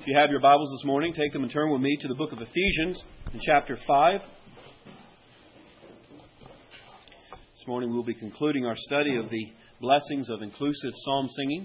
you have your Bibles this morning, take them and turn with me to the book of Ephesians in chapter 5. This morning we'll be concluding our study of the blessings of inclusive psalm singing.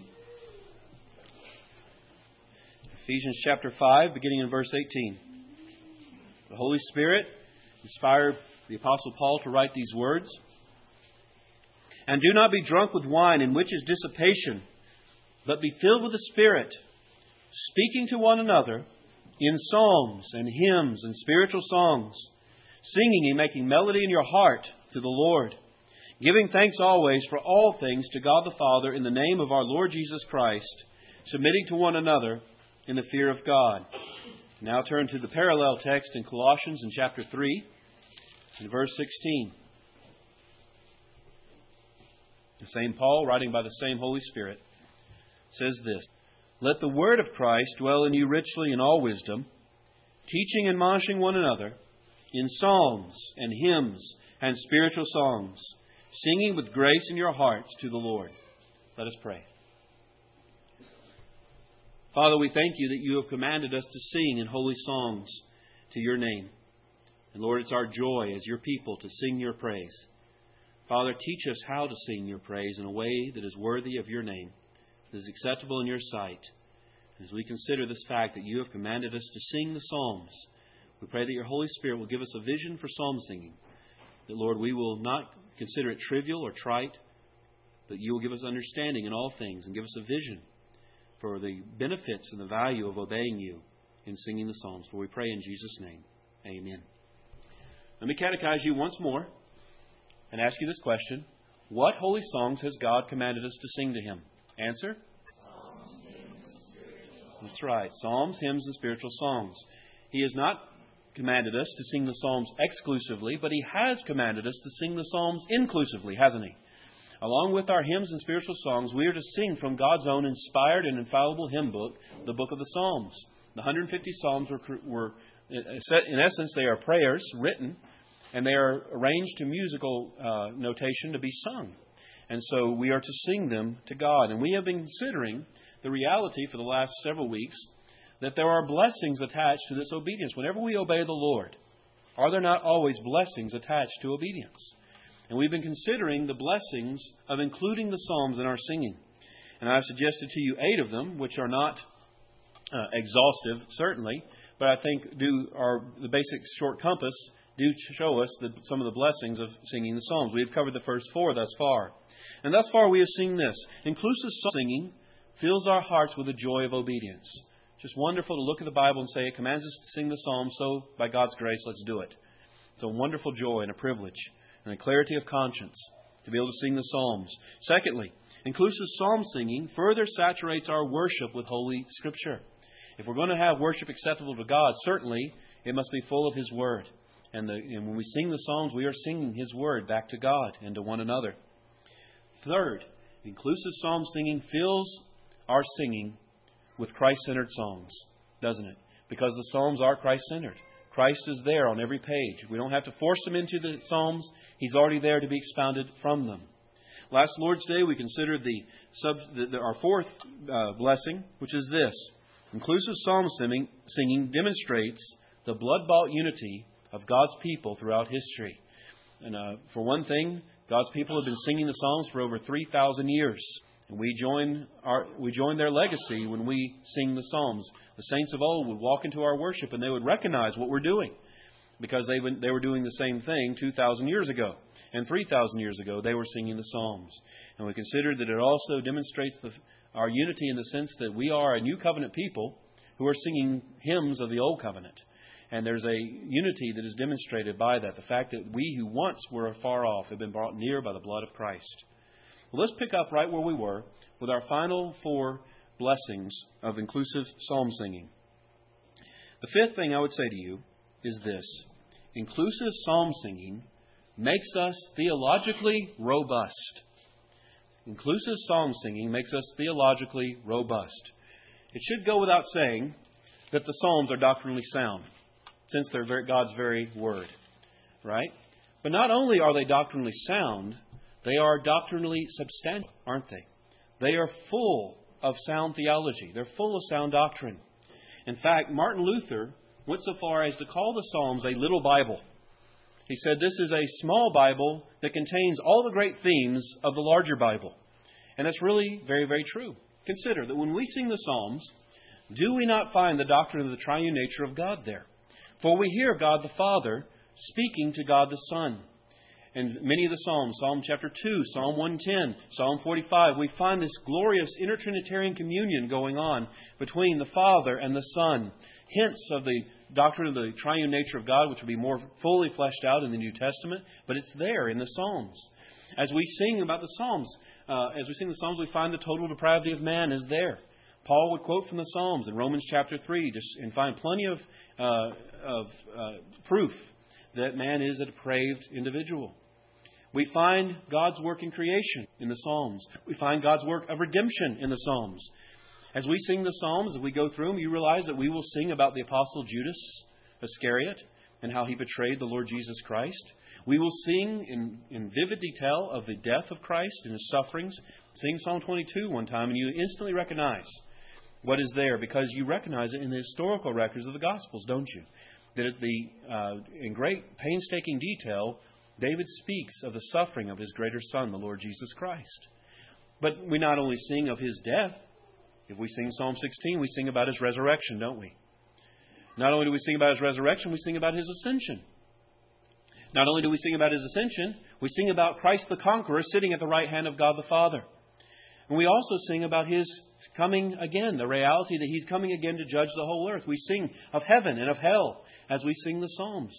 Ephesians chapter 5, beginning in verse 18. The Holy Spirit inspired the Apostle Paul to write these words. And do not be drunk with wine, in which is dissipation, but be filled with the Spirit, speaking to one another in psalms and hymns and spiritual songs, singing and making melody in your heart to the Lord, giving thanks always for all things to God the Father in the name of our Lord Jesus Christ, submitting to one another in the fear of God. Now turn to the parallel text in Colossians in chapter 3, in verse 16. The same Paul, writing by the same Holy Spirit, says this: Let the word of Christ dwell in you richly in all wisdom, teaching and admonishing one another in psalms and hymns and spiritual songs, singing with grace in your hearts to the Lord. Let us pray. Father, we thank you that you have commanded us to sing in holy songs to your name. And Lord, it's our joy as your people to sing your praise. Father, teach us how to sing your praise in a way that is worthy of your name, that is acceptable in your sight. As we consider this fact that you have commanded us to sing the psalms, we pray that your Holy Spirit will give us a vision for psalm singing. That, Lord, we will not consider it trivial or trite, but you will give us understanding in all things and give us a vision for the benefits and the value of obeying you in singing the psalms. For we pray in Jesus' name. Amen. Let me catechize you once more and ask you this question. What holy songs has God commanded us to sing to Him? Answer? Psalms, hymns, and spiritual songs. That's right. Psalms, hymns, and spiritual songs. He has not commanded us to sing the psalms exclusively, but He has commanded us to sing the psalms inclusively, hasn't He? Along with our hymns and spiritual songs, we are to sing from God's own inspired and infallible hymn book, the book of the Psalms. The 150 Psalms were in essence, they are prayers written, and they are arranged to musical notation to be sung. And so we are to sing them to God. And we have been considering the reality for the last several weeks that there are blessings attached to this obedience. Whenever we obey the Lord, are there not always blessings attached to obedience? And we've been considering the blessings of including the Psalms in our singing. And I've suggested to you 8 of them, which are not exhaustive, certainly, but I think the basic short compass do show us some of the blessings of singing the Psalms. We have covered the first 4 thus far. And thus far we have seen this. Inclusive singing fills our hearts with the joy of obedience. Just wonderful to look at the Bible and say it commands us to sing the Psalms, so by God's grace, let's do it. It's a wonderful joy and a privilege and a clarity of conscience to be able to sing the Psalms. Secondly, inclusive psalm singing further saturates our worship with Holy Scripture. If we're going to have worship acceptable to God, certainly it must be full of His Word. And when we sing the Psalms, we are singing His Word back to God and to one another. Third, inclusive psalm singing fills our singing with Christ-centered songs, doesn't it? Because the Psalms are Christ-centered. Christ is there on every page. We don't have to force Him into the Psalms. He's already there to be expounded from them. Last Lord's Day, we considered our fourth blessing, which is this. Inclusive psalm singing demonstrates the blood-bought unity of God's people throughout history. And for one thing, God's people have been singing the Psalms for over 3,000 years. And we join their legacy when we sing the Psalms. The saints of old would walk into our worship and they would recognize what we're doing, because they were doing the same thing 2,000 years ago. And 3,000 years ago, they were singing the Psalms. And we considered that it also demonstrates our unity in the sense that we are a new covenant people who are singing hymns of the old covenant. And there's a unity that is demonstrated by that. The fact that we who once were afar off have been brought near by the blood of Christ. Well, let's pick up right where we were with our final 4 blessings of inclusive psalm singing. The fifth thing I would say to you is this. Inclusive psalm singing makes us theologically robust. Inclusive psalm singing makes us theologically robust. It should go without saying that the Psalms are doctrinally sound, since they're God's very Word, right? But not only are they doctrinally sound, they are doctrinally substantial, aren't they? They are full of sound theology. They're full of sound doctrine. In fact, Martin Luther went so far as to call the Psalms a little Bible. He said this is a small Bible that contains all the great themes of the larger Bible. And that's really very, very true. Consider that when we sing the Psalms, do we not find the doctrine of the triune nature of God there? For we hear God the Father speaking to God the Son. And many of the Psalms, Psalm chapter 2, Psalm 110, Psalm 45, we find this glorious intertrinitarian communion going on between the Father and the Son. Hints of the doctrine of the triune nature of God, which will be more fully fleshed out in the New Testament, but it's there in the Psalms. As we sing about the Psalms, we find the total depravity of man is there. Paul would quote from the Psalms in Romans chapter 3 and find plenty of proof that man is a depraved individual. We find God's work in creation in the Psalms. We find God's work of redemption in the Psalms. As we sing the Psalms, as we go through them, you realize that we will sing about the Apostle Judas Iscariot and how he betrayed the Lord Jesus Christ. We will sing in vivid detail of the death of Christ and His sufferings. Sing Psalm 22 one time and you instantly recognize what is there because you recognize it in the historical records of the Gospels, don't you? That in great painstaking detail, David speaks of the suffering of his greater Son, the Lord Jesus Christ. But we not only sing of His death. If we sing Psalm 16, we sing about His resurrection, don't we? Not only do we sing about His resurrection, we sing about His ascension. Not only do we sing about His ascension, we sing about Christ the Conqueror sitting at the right hand of God the Father. And we also sing about His coming again, the reality that He's coming again to judge the whole earth. We sing of heaven and of hell as we sing the Psalms.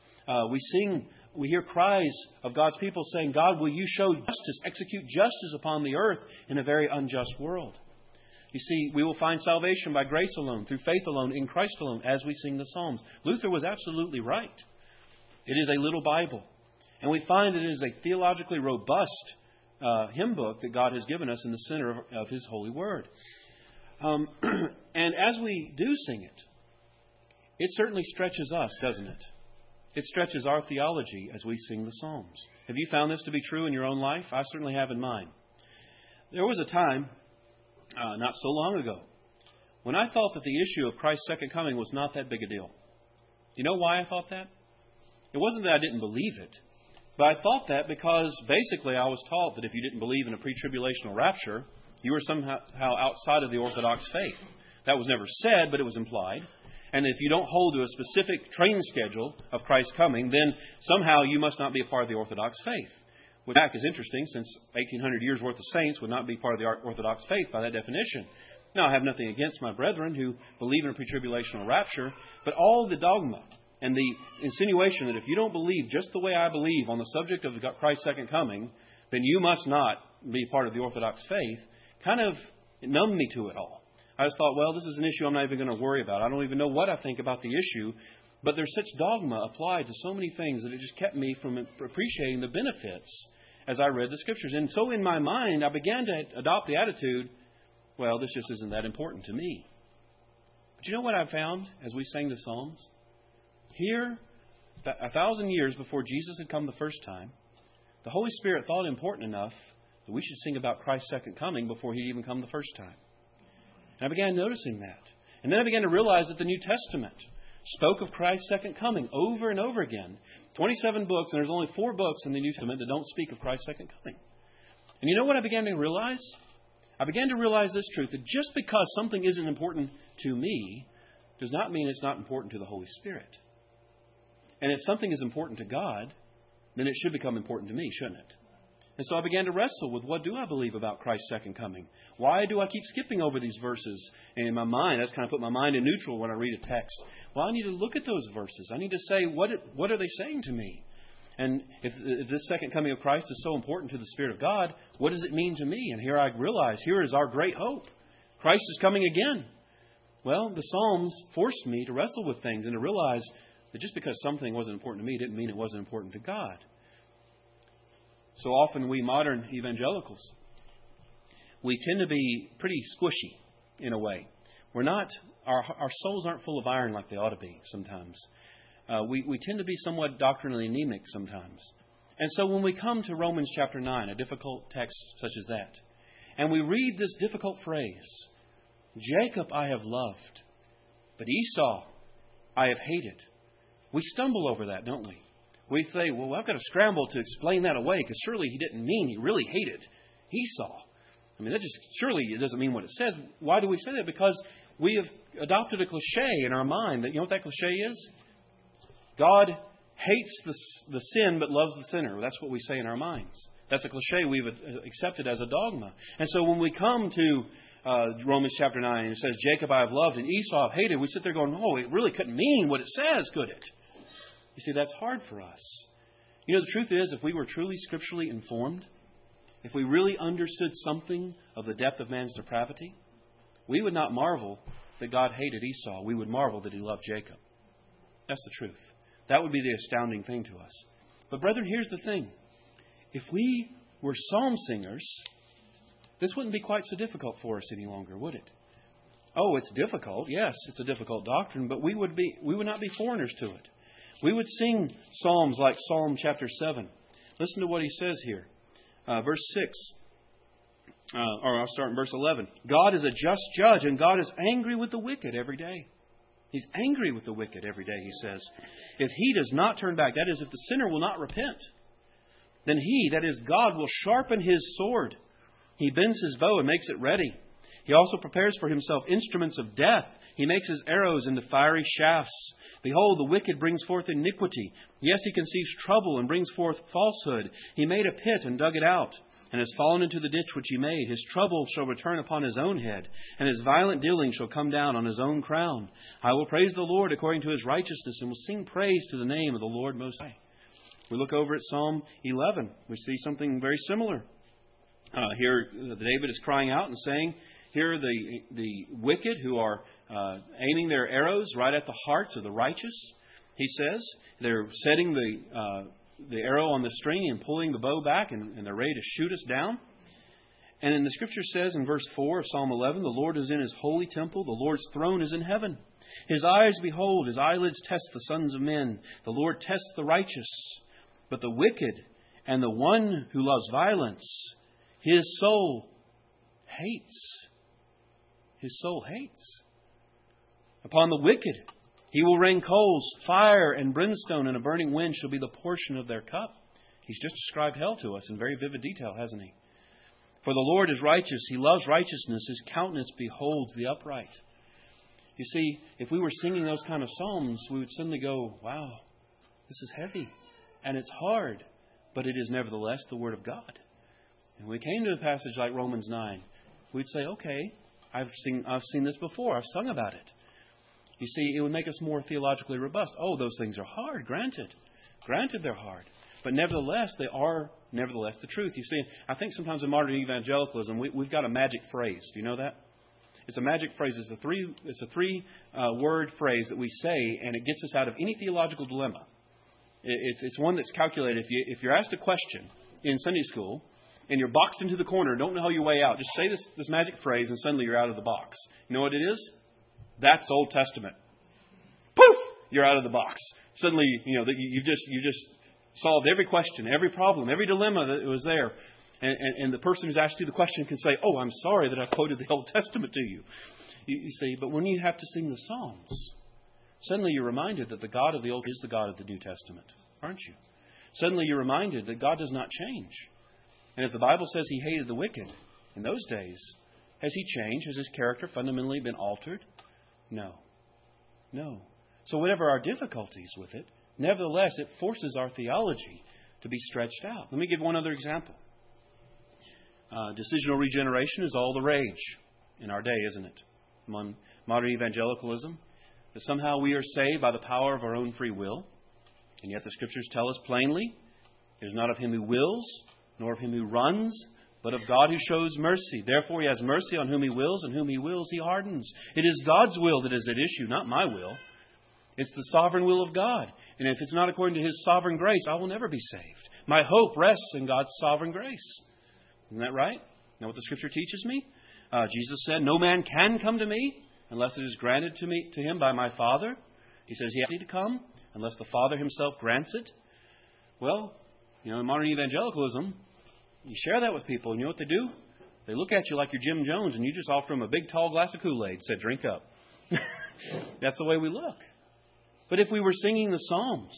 We hear cries of God's people saying, God, will you show justice, execute justice upon the earth in a very unjust world? You see, we will find salvation by grace alone, through faith alone, in Christ alone, as we sing the Psalms. Luther was absolutely right. It is a little Bible. And we find it is a theologically robust hymn book that God has given us in the center of His holy word. And as we do sing it, it certainly stretches us, doesn't it? It stretches our theology as we sing the Psalms. Have you found this to be true in your own life? I certainly have in mine. There was a time, not so long ago, when I thought that the issue of Christ's second coming was not that big a deal. You know why I thought that? It wasn't that I didn't believe it, but I thought that because basically I was taught that if you didn't believe in a pre-tribulational rapture, you were somehow outside of the Orthodox faith. That was never said, but it was implied. And if you don't hold to a specific train schedule of Christ's coming, then somehow you must not be a part of the Orthodox faith. Which is interesting, since 1,800 years' worth of saints would not be part of the Orthodox faith by that definition. Now, I have nothing against my brethren who believe in a pre-tribulational rapture, but all the dogma and the insinuation that if you don't believe just the way I believe on the subject of Christ's second coming, then you must not be part of the Orthodox faith, kind of numbed me to it all. I just thought, well, this is an issue I'm not even going to worry about. I don't even know what I think about the issue. But there's such dogma applied to so many things that it just kept me from appreciating the benefits as I read the Scriptures. And so in my mind, I began to adopt the attitude, well, this just isn't that important to me. But you know what I found as we sang the Psalms? Here, 1,000 years before Jesus had come the first time, the Holy Spirit thought it important enough that we should sing about Christ's second coming before He'd even come the first time. And I began noticing that. And then I began to realize that the New Testament spoke of Christ's second coming over and over again. 27 books, and there's only 4 books in the New Testament that don't speak of Christ's second coming. And you know what I began to realize? I began to realize this truth, that just because something isn't important to me does not mean it's not important to the Holy Spirit. And if something is important to God, then it should become important to me, shouldn't it? And so I began to wrestle with, what do I believe about Christ's second coming? Why do I keep skipping over these verses? And in my mind, I just kind of put my mind in neutral when I read a text. Well, I need to look at those verses. I need to say, what are they saying to me? And if this second coming of Christ is so important to the Spirit of God, what does it mean to me? And here I realize, here is our great hope. Christ is coming again. Well, the Psalms forced me to wrestle with things and to realize that just because something wasn't important to me didn't mean it wasn't important to God. So often we modern evangelicals, we tend to be pretty squishy in a way. We're not, our souls aren't full of iron like they ought to be sometimes. We tend to be somewhat doctrinally anemic sometimes. And so when we come to Romans chapter 9, a difficult text such as that, and we read this difficult phrase, Jacob I have loved, But Esau I have hated. We stumble over that, don't we? We say, well, I've got to scramble to explain that away because surely he didn't mean he really hated Esau. I mean, that just surely it doesn't mean what it says. Why do we say that? Because we have adopted a cliche in our mind. That, you know what that cliche is? God hates the sin but loves the sinner. That's what we say in our minds. That's a cliche we've accepted as a dogma. And so when we come to Romans chapter 9 and it says, Jacob I have loved and Esau I've hated, we sit there going, no, it really couldn't mean what it says, could it? You see, that's hard for us. You know, the truth is, if we were truly scripturally informed, if we really understood something of the depth of man's depravity, we would not marvel that God hated Esau. We would marvel that he loved Jacob. That's the truth. That would be the astounding thing to us. But brethren, here's the thing. If we were psalm singers, this wouldn't be quite so difficult for us any longer, would it? Oh, it's difficult. Yes, it's a difficult doctrine, but we would not be foreigners to it. We would sing psalms like Psalm chapter 7. Listen to what he says here. Verse 6. Or I'll start in verse 11. God is a just judge, and God is angry with the wicked every day. He's angry with the wicked every day, he says. If he does not turn back, that is, if the sinner will not repent, then he, that is God, will sharpen his sword. He bends his bow and makes it ready. He also prepares for himself instruments of death. He makes his arrows into fiery shafts. Behold, the wicked brings forth iniquity. Yes, he conceives trouble and brings forth falsehood. He made a pit and dug it out, and has fallen into the ditch which he made. His trouble shall return upon his own head, and his violent dealing shall come down on his own crown. I will praise the Lord according to his righteousness, and will sing praise to the name of the Lord Most High. We look over at Psalm 11. We see something very similar. Here, David is crying out and saying, here are the wicked who are aiming their arrows right at the hearts of the righteous. He says they're setting the arrow on the string and pulling the bow back, and they're ready to shoot us down. And then the Scripture says in verse 4 of Psalm 11, the Lord is in his holy temple. The Lord's throne is in heaven. His eyes behold, his eyelids test the sons of men. The Lord tests the righteous. But the wicked and the one who loves violence, his soul hates. His soul hates. Upon the wicked he will rain coals, fire and brimstone, and a burning wind shall be the portion of their cup. He's just described hell to us in very vivid detail, hasn't he? For the Lord is righteous. He loves righteousness. His countenance beholds the upright. You see, if we were singing those kind of psalms, we would suddenly go, wow, this is heavy and it's hard, but it is nevertheless the Word of God. And when we came to a passage like Romans 9, we'd say, okay, I've seen this before. I've sung about it. You see, it would make us more theologically robust. Oh, those things are hard, granted. Granted they're hard. But nevertheless, they are nevertheless the truth. You see, I think sometimes in modern evangelicalism, we've got a magic phrase. Do you know that? It's a magic phrase. It's a three-word phrase that we say, and it gets us out of any theological dilemma. It's one that's calculated. If you're asked a question in Sunday school, and you're boxed into the corner, don't know your way out, just say this magic phrase, and suddenly you're out of the box. You know what it is? That's Old Testament. Poof! You're out of the box. Suddenly, you just solved every question, every problem, every dilemma that was there. And the person who's asked you the question can say, oh, I'm sorry that I quoted the Old Testament to you. You see, but when you have to sing the Psalms, suddenly you're reminded that the God of the Old is the God of the New Testament, aren't you? Suddenly you're reminded that God does not change. And if the Bible says he hated the wicked in those days, has he changed? Has his character fundamentally been altered? No. No. So whatever our difficulties with it, nevertheless, it forces our theology to be stretched out. Let me give one other example. Decisional regeneration is all the rage in our day, isn't it? Among modern evangelicalism. That somehow we are saved by the power of our own free will. And yet the Scriptures tell us plainly, it is not of him who wills, nor of him who runs, but of God who shows mercy. Therefore he has mercy on whom he wills, and whom he wills he hardens. It is God's will that is at issue, not my will. It's the sovereign will of God. And if it's not according to his sovereign grace, I will never be saved. My hope rests in God's sovereign grace. Isn't that right? Know what the Scripture teaches me? Jesus said, no man can come to me unless it is granted to him by my Father. He says he has to come unless the Father himself grants it. Well, in modern evangelicalism, you share that with people, and you know what they do? They look at you like you're Jim Jones, and you just offer them a big, tall glass of Kool-Aid, said, drink up. That's the way we look. But if we were singing the Psalms,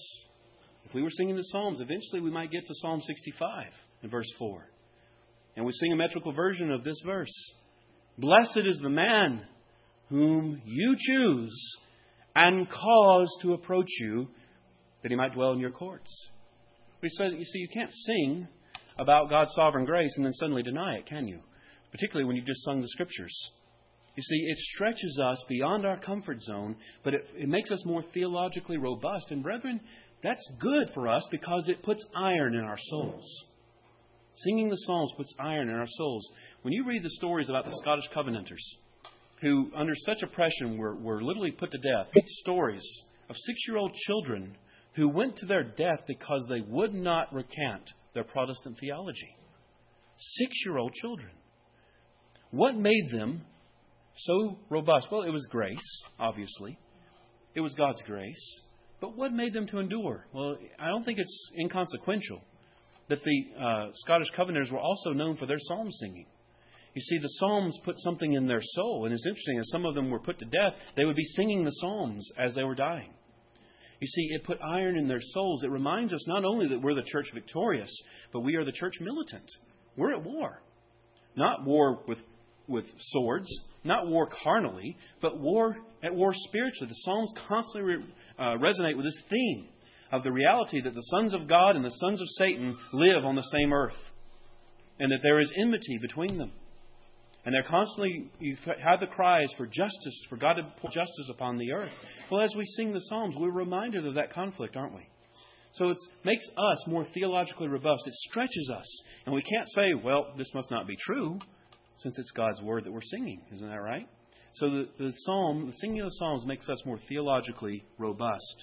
eventually we might get to Psalm 65 in verse 4. And we sing a metrical version of this verse. Blessed is the man whom you choose and cause to approach you, that he might dwell in your courts. You see, you can't sing about God's sovereign grace and then suddenly deny it, can you? Particularly when you've just sung the Scriptures. You see, it stretches us beyond our comfort zone, but it makes us more theologically robust. And brethren, that's good for us because it puts iron in our souls. Singing the Psalms puts iron in our souls. When you read the stories about the Scottish Covenanters, who under such oppression were literally put to death, read stories of 6-year-old children who went to their death because they would not recant their Protestant theology. 6-year-old children. What made them so robust? Well, it was grace, obviously. It was God's grace. But what made them to endure? Well, I don't think it's inconsequential that the Scottish Covenanters were also known for their psalm singing. You see, the Psalms put something in their soul. And it's interesting, as some of them were put to death, they would be singing the Psalms as they were dying. You see, it put iron in their souls. It reminds us not only that we're the church victorious, but we are the church militant. We're at war. Not war with swords, not war carnally, but at war spiritually. The Psalms constantly resonate with this theme of the reality that the sons of God and the sons of Satan live on the same earth, and that there is enmity between them. And they're constantly, you have the cries for justice, for God to pour justice upon the earth. Well, as we sing the Psalms, we're reminded of that conflict, aren't we? So it makes us more theologically robust. It stretches us. And we can't say, well, this must not be true, since it's God's Word that we're singing. Isn't that right? So the singing of the Psalms makes us more theologically robust.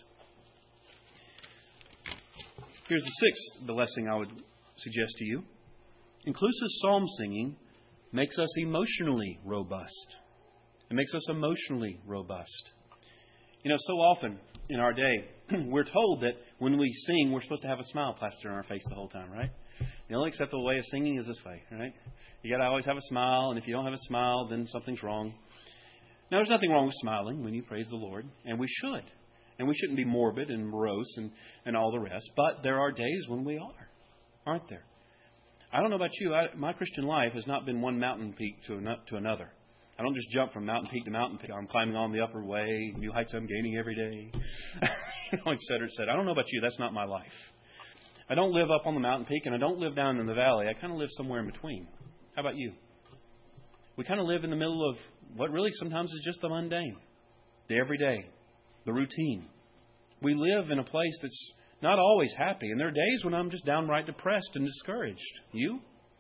Here's the sixth blessing I would suggest to you. Inclusive psalm singing makes us emotionally robust. It makes us emotionally robust. You know, so often in our day, we're told that when we sing, we're supposed to have a smile plastered on our face the whole time, right? The only acceptable way of singing is this way, right? You got to always have a smile, and if you don't have a smile, then something's wrong. Now, there's nothing wrong with smiling when you praise the Lord, and we should. And we shouldn't be morbid and morose and all the rest, but there are days when we are, aren't there? I don't know about you. My Christian life has not been one mountain peak to another. I don't just jump from mountain peak to mountain peak. I'm climbing on the upper way, new heights I'm gaining every day, et cetera, et cetera. I don't know about you. That's not my life. I don't live up on the mountain peak, and I don't live down in the valley. I kind of live somewhere in between. How about you? We kind of live in the middle of what really sometimes is just the mundane, the everyday, the routine. We live in a place that's not always happy. And there are days when I'm just downright depressed and discouraged. You?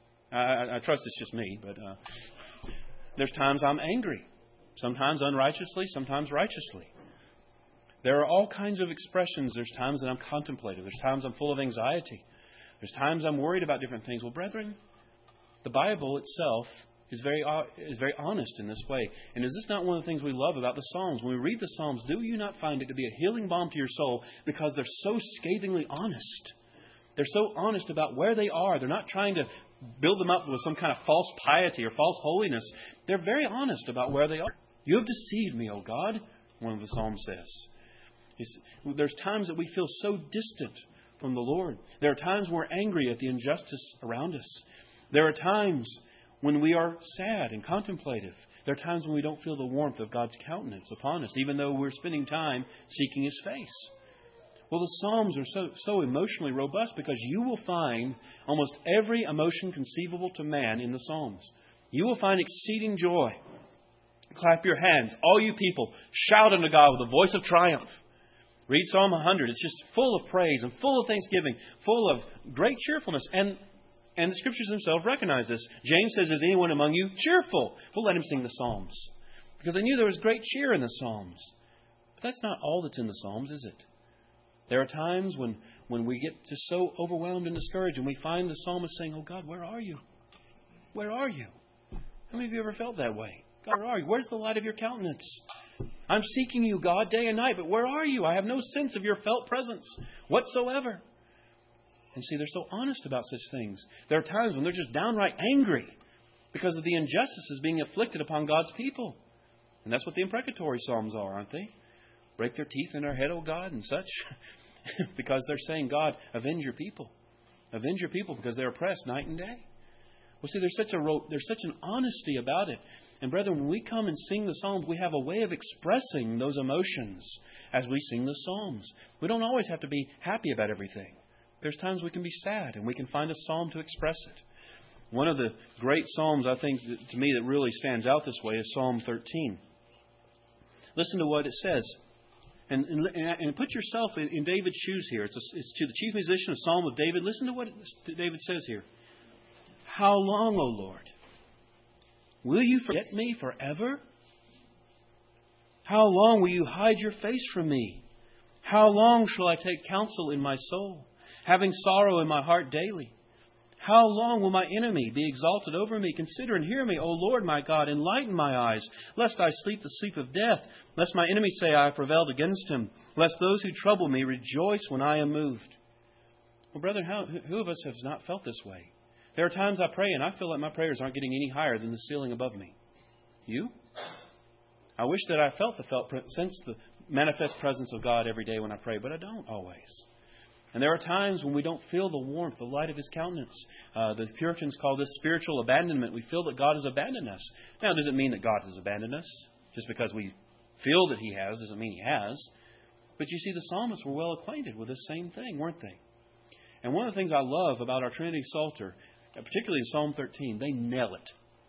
I trust it's just me, but there's times I'm angry. Sometimes unrighteously, sometimes righteously. There are all kinds of expressions. There's times that I'm contemplative. There's times I'm full of anxiety. There's times I'm worried about different things. Well, brethren, the Bible itself is very honest in this way. And is this not one of the things we love about the Psalms? When we read the Psalms, do you not find it to be a healing balm to your soul because they're so scathingly honest? They're so honest about where they are. They're not trying to build them up with some kind of false piety or false holiness. They're very honest about where they are. You have deceived me, O God, one of the Psalms says. There's times that we feel so distant from the Lord. There are times when we're angry at the injustice around us. There are times when we are sad and contemplative. There are times when we don't feel the warmth of God's countenance upon us, even though we're spending time seeking His face. Well, the Psalms are so emotionally robust because you will find almost every emotion conceivable to man in the Psalms. You will find exceeding joy. Clap your hands, all you people. Shout unto God with a voice of triumph. Read Psalm 100. It's just full of praise and full of thanksgiving, full of great cheerfulness. And the Scriptures themselves recognize this. James says, is anyone among you cheerful? Well, let him sing the Psalms. Because they knew there was great cheer in the Psalms. But that's not all that's in the Psalms, is it? There are times when we get just so overwhelmed and discouraged and we find the psalmist saying, oh God, where are you? Where are you? How many of you ever felt that way? God, where are you? Where's the light of your countenance? I'm seeking you, God, day and night, but where are you? I have no sense of your felt presence whatsoever. And see, they're so honest about such things. There are times when they're just downright angry because of the injustices being inflicted upon God's people. And that's what the imprecatory Psalms are, aren't they? Break their teeth in our head, O God, and such. Because they're saying, God, avenge your people. Avenge your people because they're oppressed night and day. Well, see, there's such an honesty about it. And brethren, when we come and sing the Psalms, we have a way of expressing those emotions as we sing the Psalms. We don't always have to be happy about everything. There's times we can be sad, and we can find a psalm to express it. One of the great psalms, I think, to me, that really stands out this way is Psalm 13. Listen to what it says. And put yourself in David's shoes here. It's to the chief musician, a psalm of David. Listen to what David says here. How long, O Lord? Will you forget me forever? How long will you hide your face from me? How long shall I take counsel in my soul, having sorrow in my heart daily? How long will my enemy be exalted over me? Consider and hear me, O Lord my God. Enlighten my eyes, lest I sleep the sleep of death, lest my enemies say I have prevailed against him, lest those who trouble me rejoice when I am moved. Well, brethren, who of us has not felt this way? There are times I pray and I feel like my prayers aren't getting any higher than the ceiling above me. You? I wish that I sense the manifest presence of God every day when I pray, but I don't always. And there are times when we don't feel the warmth, the light of His countenance. The Puritans call this spiritual abandonment. We feel that God has abandoned us. Now, does it mean that God has abandoned us? Just because we feel that He has doesn't mean He has. But you see, the psalmists were well acquainted with this same thing, weren't they? And one of the things I love about our Trinity Psalter, particularly in Psalm 13, they nail it.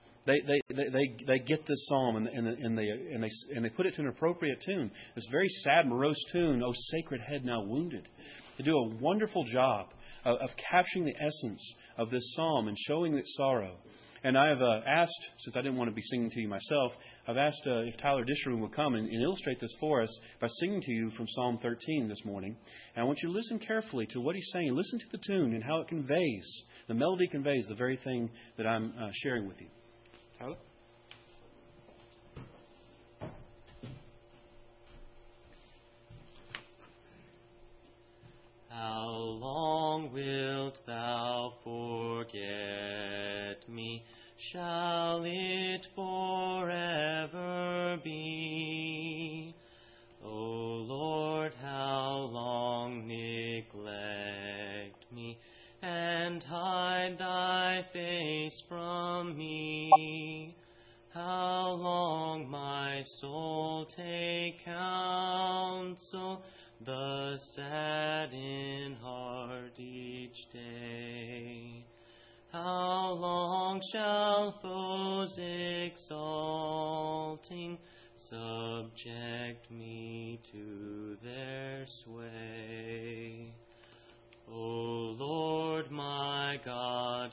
They get this psalm and they put it to an appropriate tune. This very sad, morose tune, "O sacred head now wounded." They do a wonderful job of capturing the essence of this psalm and showing its sorrow. And I have asked, since I didn't want to be singing to you myself, I've asked if Tyler Disherum will come and illustrate this for us by singing to you from Psalm 13 this morning. And I want you to listen carefully to what he's saying. Listen to the tune and how it conveys, the melody conveys the very thing that I'm sharing with you. Tyler? How long wilt thou forget me? Shall it forever be? O Lord, how long neglect me, and hide thy face from me? How long my soul take counsel, the sad in heart each day? How long shall foes exalting subject me to their sway? O Lord my God,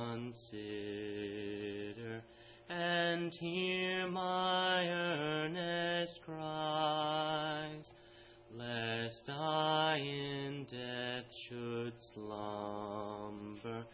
consider and hear my earnest cries, lest I in death should slumber.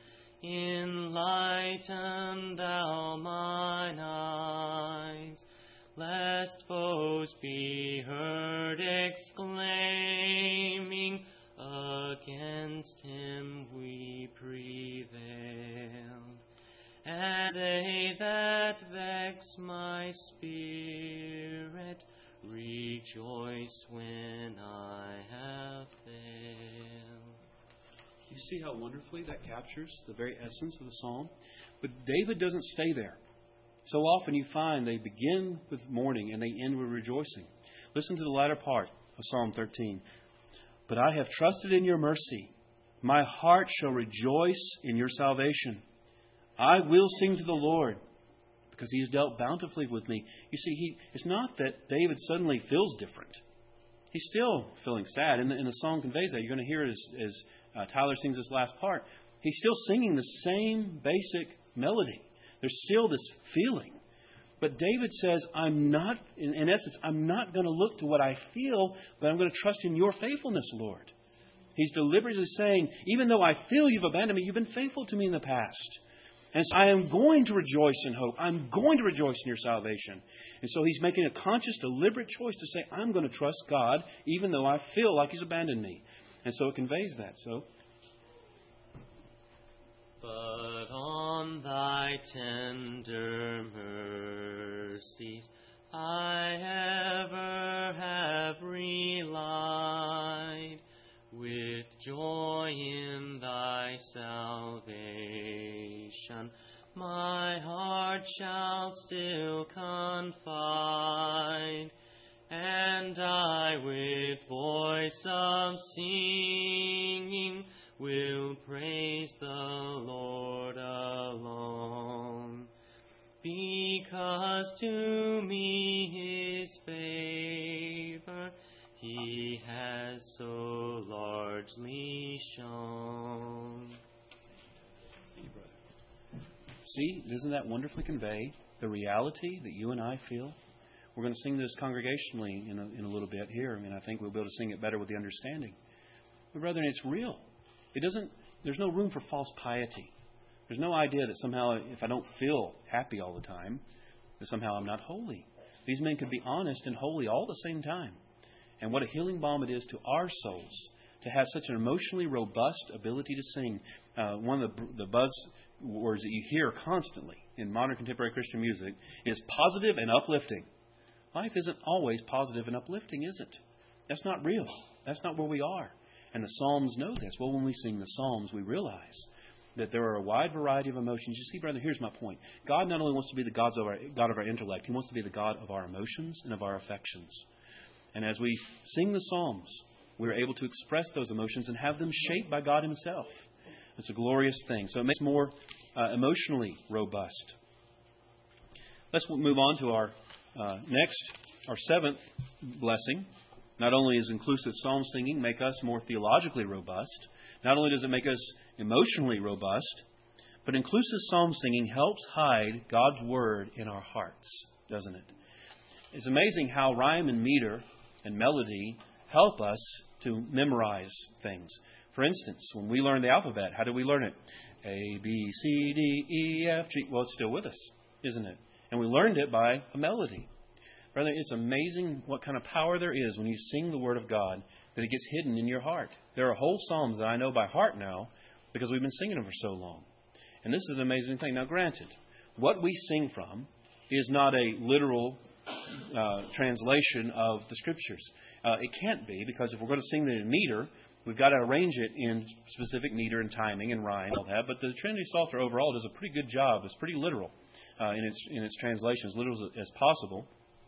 Enlighten thou mine eyes, lest foes be heard exclaiming, against him we prevailed. And they that vex my spirit rejoice when I have failed. You see how wonderfully that captures the very essence of the psalm? But David doesn't stay there. So often you find they begin with mourning and they end with rejoicing. Listen to the latter part of Psalm 13. But I have trusted in your mercy. My heart shall rejoice in your salvation. I will sing to the Lord because He has dealt bountifully with me. You see, it's not that David suddenly feels different. He's still feeling sad. And the song conveys that. You're going to hear it as Tyler sings this last part. He's still singing the same basic melody. There's still this feeling. But David says, I'm not going to look to what I feel, but I'm going to trust in your faithfulness, Lord. He's deliberately saying, even though I feel you've abandoned me, you've been faithful to me in the past. And so I am going to rejoice in hope. I'm going to rejoice in your salvation. And so he's making a conscious, deliberate choice to say, I'm going to trust God, even though I feel like He's abandoned me. And so it conveys that. So, but on thy tender mercies I ever have relied with joy in thy salvation. My heart shall still confide, and I with voice of singing will praise the Lord alone. Because to me His favor He has so largely shown. See, doesn't that wonderfully convey the reality that you and I feel? We're going to sing this congregationally in a little bit here, and I think we'll be able to sing it better with the understanding. But brethren, it's real. There's no room for false piety. There's no idea that somehow if I don't feel happy all the time, that somehow I'm not holy. These men could be honest and holy all at the same time. And what a healing balm it is to our souls to have such an emotionally robust ability to sing. One of the buzzwords that you hear constantly in modern contemporary Christian music is positive and uplifting. Life isn't always positive and uplifting, is it? That's not real. That's not where we are. And the Psalms know this. Well, when we sing the Psalms, we realize that there are a wide variety of emotions. You see, brother, here's my point. God not only wants to be the God of our intellect, He wants to be the God of our emotions and of our affections. And as we sing the Psalms, we're able to express those emotions and have them shaped by God Himself. It's a glorious thing. So it makes us more emotionally robust. Let's move on to our seventh blessing. Not only does inclusive psalm singing make us more theologically robust, not only does it make us emotionally robust, but inclusive psalm singing helps hide God's Word in our hearts, doesn't it? It's amazing how rhyme and meter and melody help us to memorize things. For instance, when we learn the alphabet, how do we learn it? A, B, C, D, E, F, G. Well, it's still with us, isn't it? And we learned it by a melody. Brother, it's amazing what kind of power there is when you sing the Word of God, that it gets hidden in your heart. There are whole psalms that I know by heart now because we've been singing them for so long. And this is an amazing thing. Now, granted, what we sing from is not a literal translation of the Scriptures. It can't be, because if we're going to sing it in meter, we've got to arrange it in specific meter and timing and rhyme and all that. But the Trinity Psalter overall does a pretty good job. It's pretty literal in its translation, as literal as possible.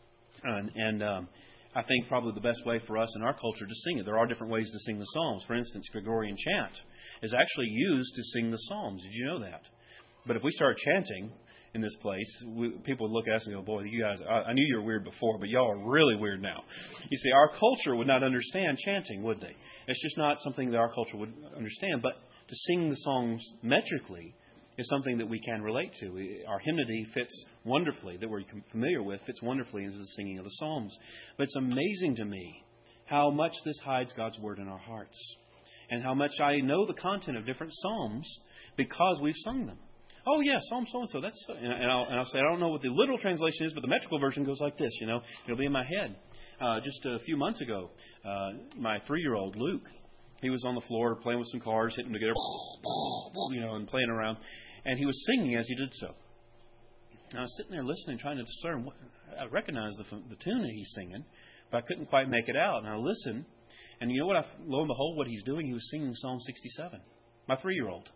And I think probably the best way for us in our culture to sing it. There are different ways to sing the Psalms. For instance, Gregorian chant is actually used to sing the Psalms. Did you know that? But if we start chanting in this place, people would look at us and go, boy, you guys, I knew you were weird before, but y'all are really weird now. You see, our culture would not understand chanting, would they? It's just not something that our culture would understand. But to sing the songs metrically is something that we can relate to. Our hymnody fits wonderfully, that we're familiar with, fits wonderfully into the singing of the Psalms. But it's amazing to me how much this hides God's Word in our hearts, and how much I know the content of different Psalms because we've sung them. Oh, yeah, Psalm so-and-so. That's and I'll say, I don't know what the literal translation is, but the metrical version goes like this, It'll be in my head. Just a few months ago, my 3-year-old, Luke, he was on the floor playing with some cars, hitting them together, and playing around. And he was singing as he did so. And I was sitting there listening, trying to discern. I recognized the tune that he's singing, but I couldn't quite make it out. And I listened, and you know what? Lo and behold, what he's doing, he was singing Psalm 67. My 3-year-old.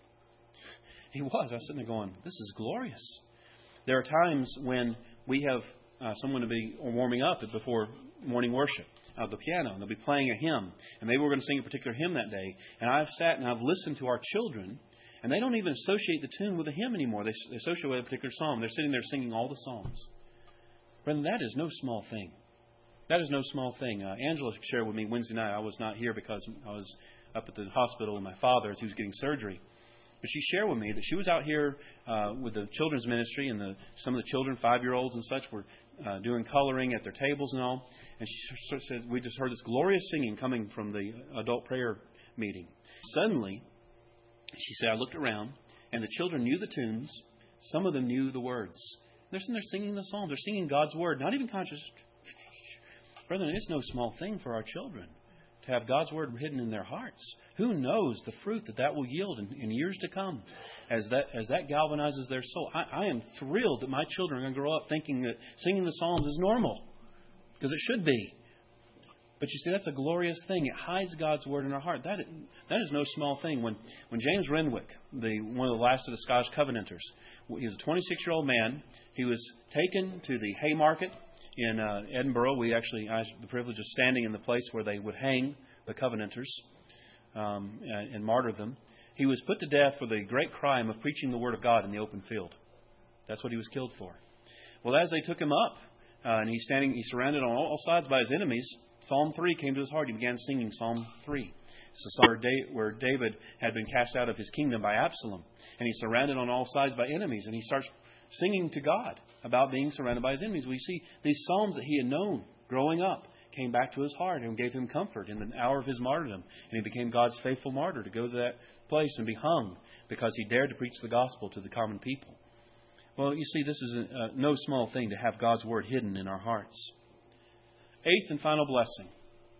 He was. I was sitting there going, this is glorious. There are times when we have someone to be warming up before morning worship at the piano, and they'll be playing a hymn, and maybe we're going to sing a particular hymn that day. And I've sat and I've listened to our children, and they don't even associate the tune with the hymn anymore. They associate with a particular psalm. They're sitting there singing all the psalms. Brethren, that is no small thing. That is no small thing. Angela shared with me Wednesday night. I was not here because I was up at the hospital with my father as he was getting surgery. But she shared with me that she was out here with the children's ministry, and some of the children, 5-year-olds and such, were doing coloring at their tables and all. And she said, we just heard this glorious singing coming from the adult prayer meeting. Suddenly, she said, I looked around, and the children knew the tunes. Some of them knew the words. They're sitting there singing the psalm. They're singing God's Word, not even conscious. Brethren, it's no small thing for our children to to have God's Word hidden in their hearts. Who knows the fruit that will yield in years to come as that galvanizes their soul. I am thrilled that my children are going to grow up thinking that singing the Psalms is normal, because it should be. But you see, that's a glorious thing. It hides God's Word in our heart. That is no small thing. When James Renwick, one of the last of the Scottish Covenanters, he was a 26-year-old man. He was taken to the Haymarket in Edinburgh. I had the privilege of standing in the place where they would hang the Covenanters and martyr them. He was put to death for the great crime of preaching the Word of God in the open field. That's what he was killed for. Well, as they took him up, and he's surrounded on all sides by his enemies, Psalm 3 came to his heart. He began singing Psalm 3. It's a psalm where David had been cast out of his kingdom by Absalom. And he's surrounded on all sides by enemies. And he starts singing to God about being surrounded by his enemies. We see these psalms that he had known growing up came back to his heart and gave him comfort in the hour of his martyrdom. And he became God's faithful martyr to go to that place and be hung because he dared to preach the gospel to the common people. Well, you see, this is no small thing to have God's Word hidden in our hearts. Eighth and final blessing.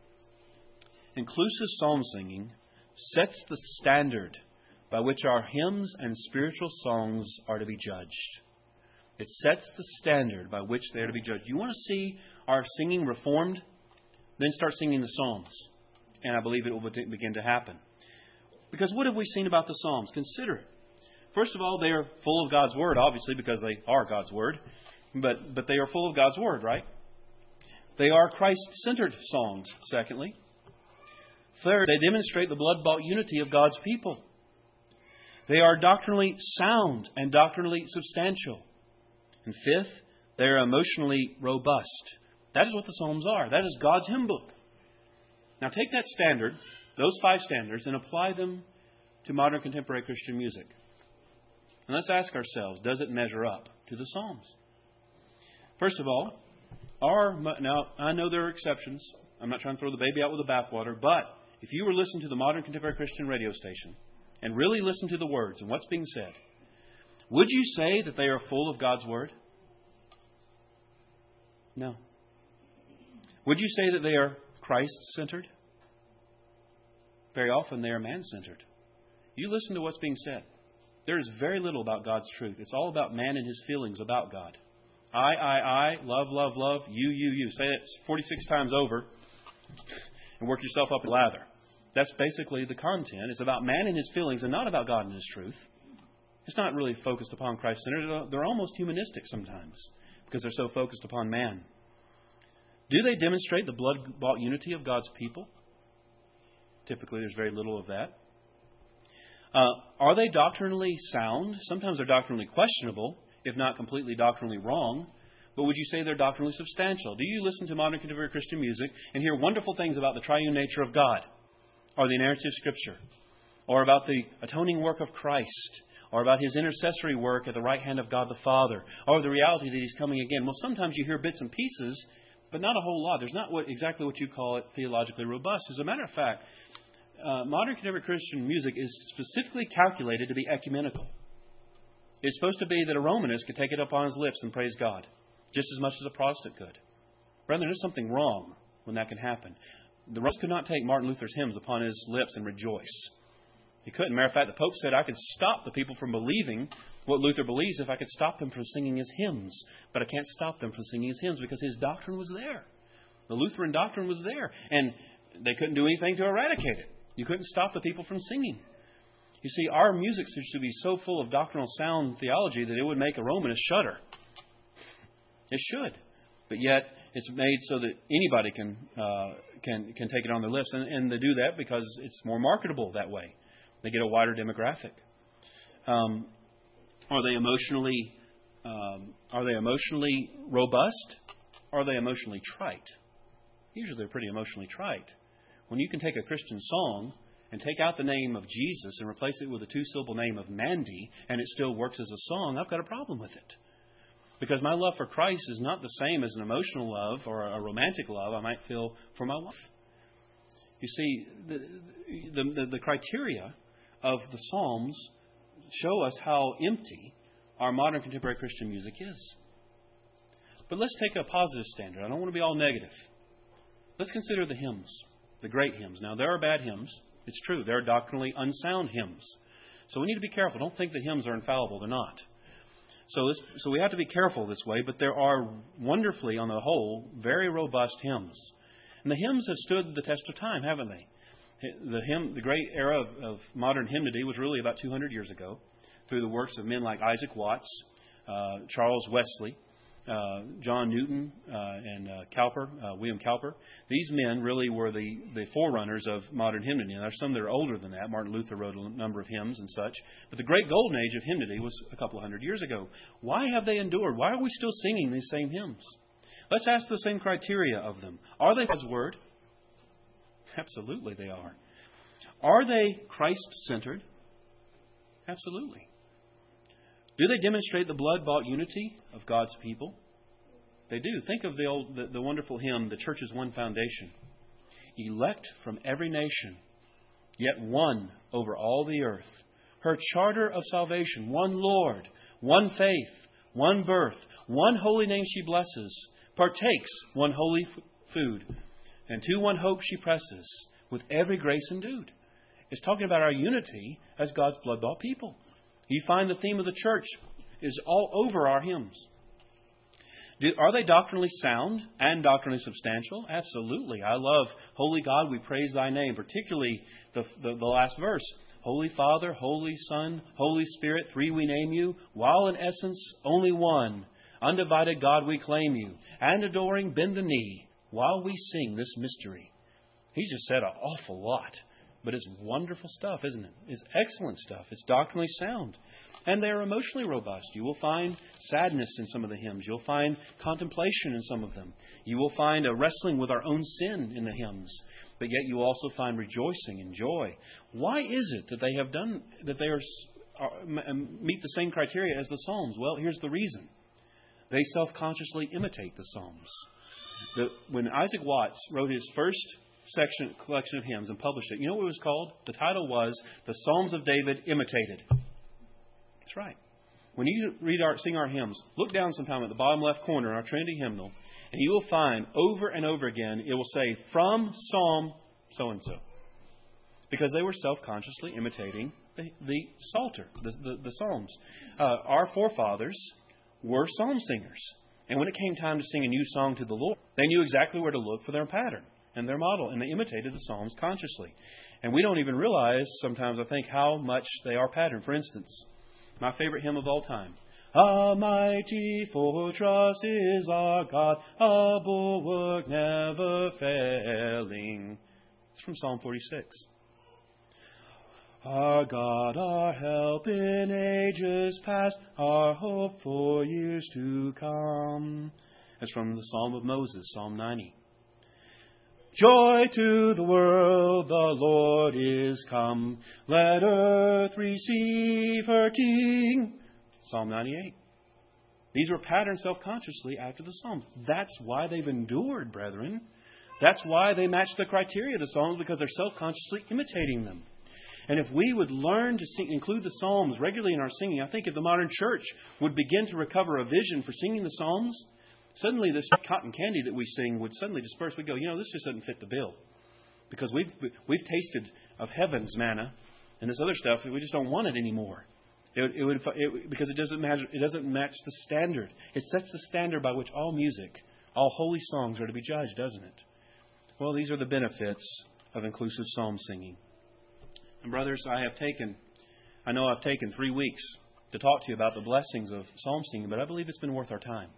Inclusive psalm singing sets the standard by which our hymns and spiritual songs are to be judged. It sets the standard by which they are to be judged. You want to see our singing reformed? Then start singing the Psalms. And I believe it will begin to happen. Because what have we seen about the Psalms? Consider it. First of all, they are full of God's Word, obviously, because they are God's Word. But they are full of God's Word, right? They are Christ-centered songs, secondly. Third, they demonstrate the blood-bought unity of God's people. They are doctrinally sound and doctrinally substantial. And fifth, they are emotionally robust. That is what the Psalms are. That is God's hymn book. Now take that standard, those 5 standards, and apply them to modern contemporary Christian music. And let's ask ourselves, does it measure up to the Psalms? First of all, now, I know there are exceptions. I'm not trying to throw the baby out with the bathwater. But if you were listening to the modern contemporary Christian radio station and really listen to the words and what's being said, would you say that they are full of God's Word? No. Would you say that they are Christ-centered? Very often they are man-centered. You listen to what's being said. There is very little about God's truth. It's all about man and his feelings about God. I, love, love, love, you. Say it 46 times over and work yourself up a lather. That's basically the content. It's about man and his feelings and not about God and his truth. It's not really focused upon Christ-centered. They're almost humanistic sometimes because they're so focused upon man. Do they demonstrate the blood-bought unity of God's people? Typically, there's very little of that. Are they doctrinally sound? Sometimes they're doctrinally questionable, if not completely doctrinally wrong. But would you say they're doctrinally substantial? Do you listen to modern contemporary Christian music and hear wonderful things about the triune nature of God, or the inerrancy of Scripture, or about the atoning work of Christ, or about His intercessory work at the right hand of God the Father, or the reality that He's coming again? Well, sometimes you hear bits and pieces, but not a whole lot. There's not exactly what you call it theologically robust. As a matter of fact, modern contemporary Christian music is specifically calculated to be ecumenical. It's supposed to be that a Romanist could take it up on his lips and praise God just as much as a Protestant could. Brethren, there's something wrong when that can happen. The Romans could not take Martin Luther's hymns upon his lips and rejoice. He couldn't. Matter of fact, the Pope said, I could stop the people from believing what Luther believes if I could stop them from singing his hymns. But I can't stop them from singing his hymns because his doctrine was there. The Lutheran doctrine was there. And they couldn't do anything to eradicate it. You couldn't stop the people from singing. You see, our music should be so full of doctrinal sound theology that it would make a Romanist shudder. It should. But yet, it's made so that anybody can take it on their lips. And they do that because it's more marketable that way. They get a wider demographic. Are they emotionally robust? Are they emotionally trite? Usually they're pretty emotionally trite. When you can take a Christian song and take out the name of Jesus and replace it with a 2-syllable name of Mandy, and it still works as a song, I've got a problem with it. Because my love for Christ is not the same as an emotional love or a romantic love I might feel for my wife. You see, the criteria of the Psalms show us how empty our modern contemporary Christian music is. But let's take a positive standard. I don't want to be all negative. Let's consider the hymns. the great hymns. Now, there are bad hymns. It's true. There are doctrinally unsound hymns. So we need to be careful. Don't think that hymns are infallible. They're not. So we have to be careful this way, but there are wonderfully, on the whole, very robust hymns. And the hymns have stood the test of time, haven't they? The great era of modern hymnody was really about 200 years ago, through the works of men like Isaac Watts, Charles Wesley, John Newton, and William Cowper. These men really were the forerunners of modern hymnody. Now, there's some that are older than that. Martin Luther wrote a number of hymns and such. But the great golden age of hymnody was a couple of hundred years ago. Why have they endured? Why are we still singing these same hymns? Let's ask the same criteria of them. Are they God's Word? Absolutely they are. Are they Christ-centered? Absolutely. Do they demonstrate the blood-bought unity of God's people? They do. Think of the wonderful hymn, "The Church's One Foundation." Elect from every nation, yet one over all the earth. Her charter of salvation, one Lord, one faith, one birth, one holy name she blesses, partakes one holy food, and to one hope she presses, with every grace endued. It's talking about our unity as God's blood-bought people. You find the theme of the church is all over our hymns. Are they doctrinally sound and doctrinally substantial? Absolutely. I love Holy God, we praise Thy name, particularly the last verse. Holy Father, Holy Son, Holy Spirit, three we name you, while in essence only one. Undivided God we claim you, and adoring bend the knee, while we sing this mystery. He's just said an awful lot. But it's wonderful stuff, isn't it? It's excellent stuff. It's doctrinally sound. And they're emotionally robust. You will find sadness in some of the hymns. You'll find contemplation in some of them. You will find a wrestling with our own sin in the hymns. But yet you also find rejoicing and joy. Why is it that they have done, that they meet the same criteria as the Psalms? Well, here's the reason. They self-consciously imitate the Psalms. When Isaac Watts wrote his first collection of hymns and published it, you know what it was called? The title was The Psalms of David Imitated. That's right. When you sing our hymns, look down sometime at the bottom left corner in our Trinity hymnal, and you will find over and over again it will say, from Psalm so-and-so. Because they were self-consciously imitating the Psalter, the Psalms. Our forefathers were psalm singers. And when it came time to sing a new song to the Lord, they knew exactly where to look for their pattern and their model, and they imitated the Psalms consciously. And we don't even realize, sometimes I think, how much they are patterned. For instance, my favorite hymn of all time. A mighty fortress is our God, a bulwark never failing. It's from Psalm 46. Our God, our help in ages past, our hope for years to come. That's from the Psalm of Moses, Psalm 90. Joy to the world, the Lord is come. Let earth receive her King. Psalm 98. These were patterned self-consciously after the Psalms. That's why they've endured, brethren. That's why they match the criteria of the Psalms, because they're self-consciously imitating them. And if we would learn to include the Psalms regularly in our singing, I think if the modern church would begin to recover a vision for singing the Psalms, suddenly this cotton candy that we sing would suddenly disperse. We go, this just doesn't fit the bill. Because we've tasted of heaven's manna, and this other stuff, we just don't want it anymore. Because it doesn't match the standard. It sets the standard by which all music, all holy songs are to be judged, doesn't it? Well, these are the benefits of inclusive psalm singing. And brothers, I know I've taken 3 weeks to talk to you about the blessings of psalm singing, but I believe it's been worth our time.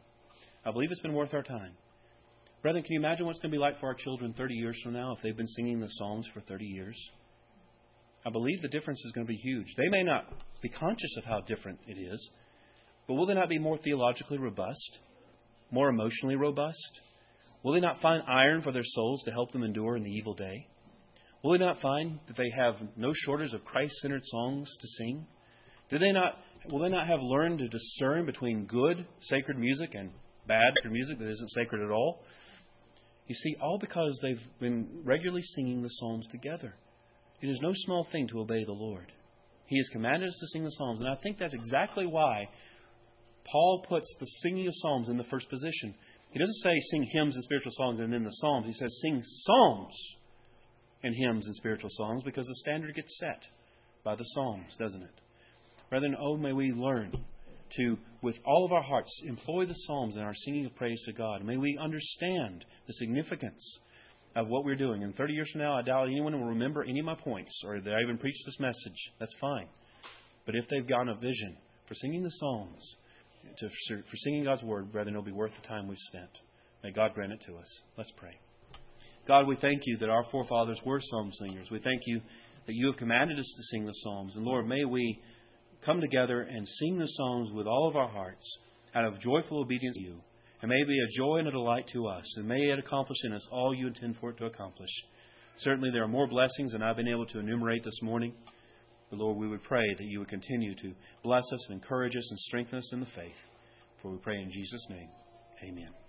Brethren, can you imagine what it's going to be like for our children 30 years from now if they've been singing the Psalms for 30 years? I believe the difference is going to be huge. They may not be conscious of how different it is, but will they not be more theologically robust, more emotionally robust? Will they not find iron for their souls to help them endure in the evil day? Will they not find that they have no shortage of Christ-centered songs to sing? Will they not have learned to discern between good, sacred music and bad music that isn't sacred at all? You see, all because they've been regularly singing the Psalms together. It is no small thing to obey the Lord. He has commanded us to sing the Psalms, and I think that's exactly why Paul puts the singing of Psalms in the first position. He doesn't say sing hymns and spiritual songs and then the Psalms. He says sing Psalms and hymns and spiritual songs because the standard gets set by the Psalms, doesn't it? Brethren, oh, may we learn to, with all of our hearts, employ the Psalms in our singing of praise to God. May we understand the significance of what we're doing. And 30 years from now, I doubt anyone will remember any of my points or that I even preached this message. That's fine. But if they've gotten a vision for singing the Psalms, for singing God's Word, brethren, it'll be worth the time we've spent. May God grant it to us. Let's pray. God, we thank You that our forefathers were psalm singers. We thank You that You have commanded us to sing the Psalms. And Lord, may we come together and sing the Psalms with all of our hearts out of joyful obedience to You. And may it be a joy and a delight to us. And may it accomplish in us all You intend for it to accomplish. Certainly there are more blessings than I've been able to enumerate this morning. But Lord, we would pray that You would continue to bless us and encourage us and strengthen us in the faith. For we pray in Jesus' name. Amen.